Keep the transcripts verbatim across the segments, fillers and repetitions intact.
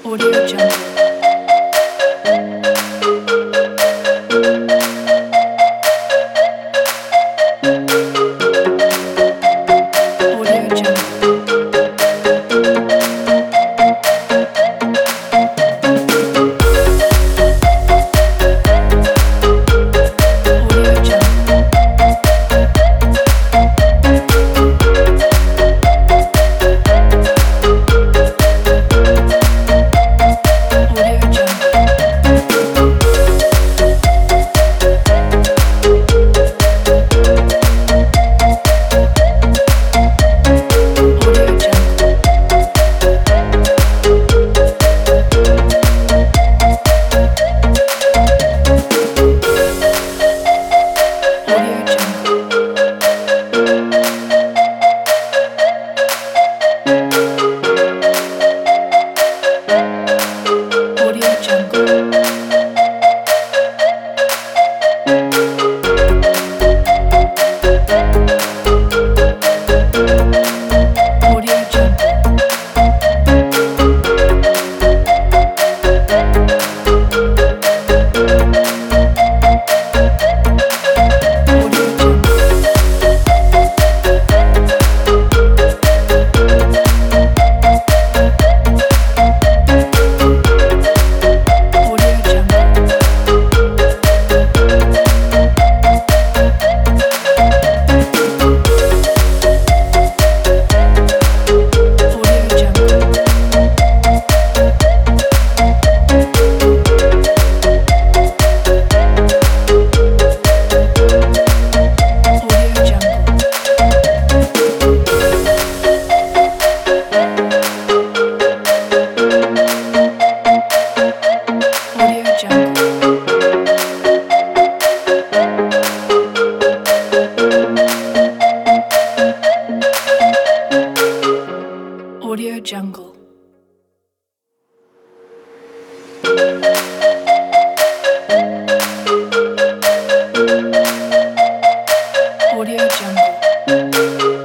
Audio Jungle. Audio Jungle. Audio Jungle. Audio Jungle. Audio Jungle. Audio Jungle. Audio Jungle. Audio Jungle. Audio Jungle. Audio Jungle. Audio Jungle. Audio Jungle. Audio Jungle. Audio Jungle. Audio Jungle.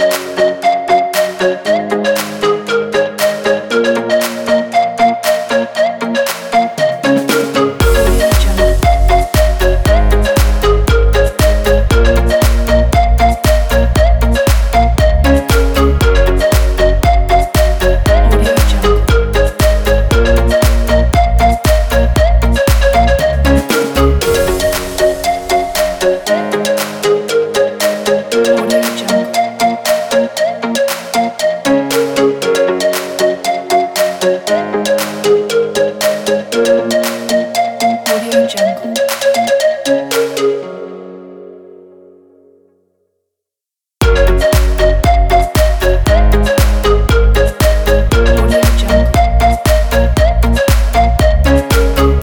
Audio Jungle. Audio Jungle. Audio Jungle. Audio Jungle.